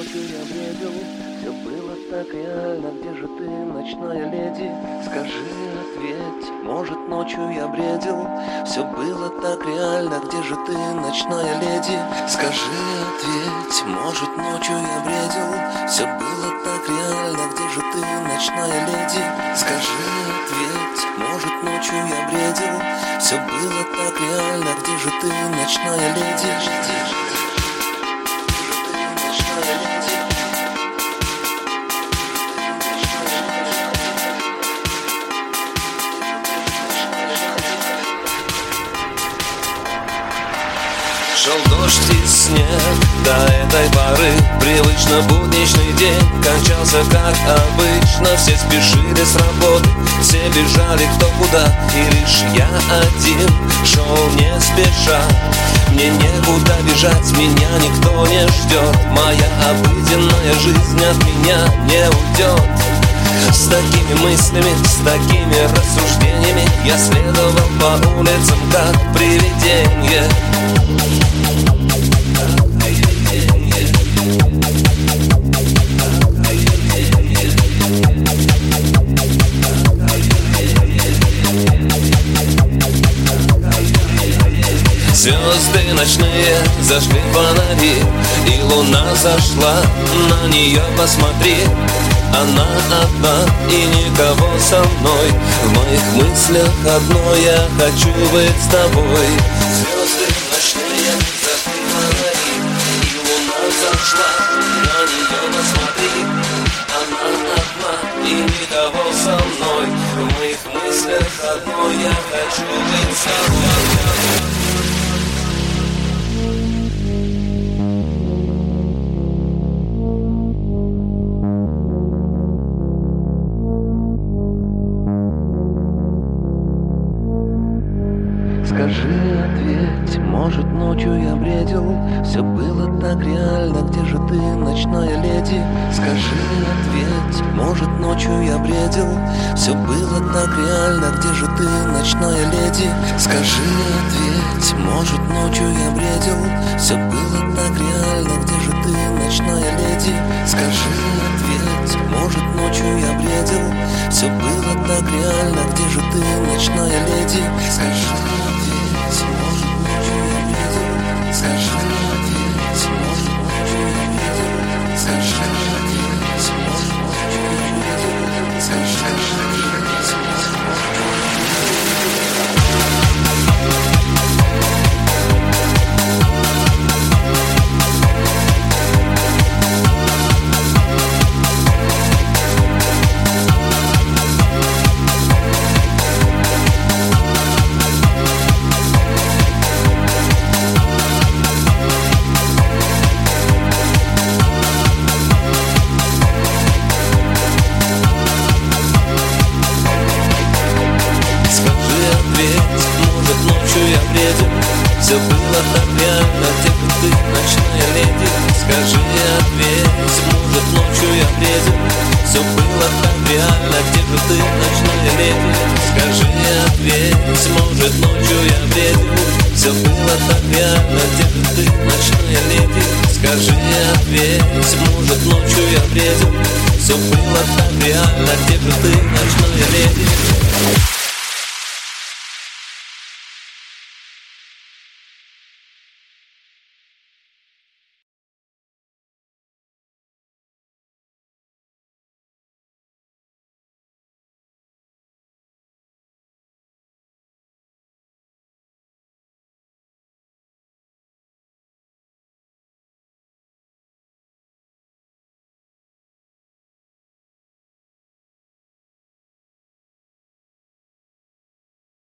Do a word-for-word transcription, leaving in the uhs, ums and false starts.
ночью я бредил, все было так реально. Где же ты, ночная леди? Скажи, ответь, может, ночью я бредил, все было так реально. Где же ты, ночная леди? Скажи, ответь, может, ночью я бредил, все было так реально. Где же ты, ночная леди? Скажи, ответь, может, ночью я бредил, все было так реально. Где же ты, ночная леди? Шел дождь и снег до этой поры. Привычно будничный день кончался как обычно. Все спешили с работы, все бежали кто куда, и лишь я один шел не спеша. Мне некуда бежать, меня никто не ждет. Моя обыденная жизнь от меня не уйдет. С такими мыслями, с такими рассуждениями я следовал по улицам как привидение. Звезды ночные зажгли фонари, и луна зашла, на нее посмотри. Она одна и никого со мной. В моих мыслях одно, я хочу быть с тобой. Звезды ночные зажгли фонари, и луна зашла, на нее посмотри. Она одна и никого со мной. В моих мыслях одно, я хочу быть с тобой. Скажи, ответь, может, ночью я бредил, все было так реально. Где же ты, ночная леди? Скажи, ответь, может, ночью я бредил, все было так реально. Где же ты, ночная леди? Скажи, ответь, может, ночью я бредил, все было так реально. Где же ты, ночная леди? Скажи, ответь, может, ночью я бредил, все было так реально. Где же ты, ночная леди? Скажи, ответь, может, ночью я бредил. Скажи, ответь, может, ночью я бредил. Скажи, ответь, может, ночью я бредил. Скажи, ответь, может, ночью я бредил, все было так реально. Где бы ты, ночная леди? Скажи, ответь, может, ночью я бредил, все было так реально. Где же ты, ночная леди? Скажи, ответь, может, ночью я бредил, все было так реально. Где же ты, ночная леди? Скажи, ответь, может, ночью я бредил, все было так реально. Где же ты, ночная леди?